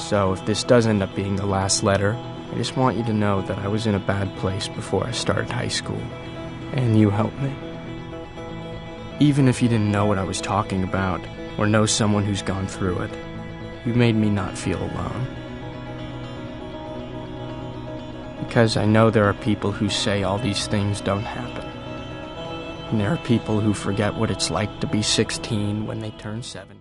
So if this does end up being the last letter, I just want you to know that I was in a bad place before I started high school, and you helped me. Even if you didn't know what I was talking about, or know someone who's gone through it, you made me not feel alone. Because I know there are people who say all these things don't happen. And there are people who forget what it's like to be 16 when they turn 17.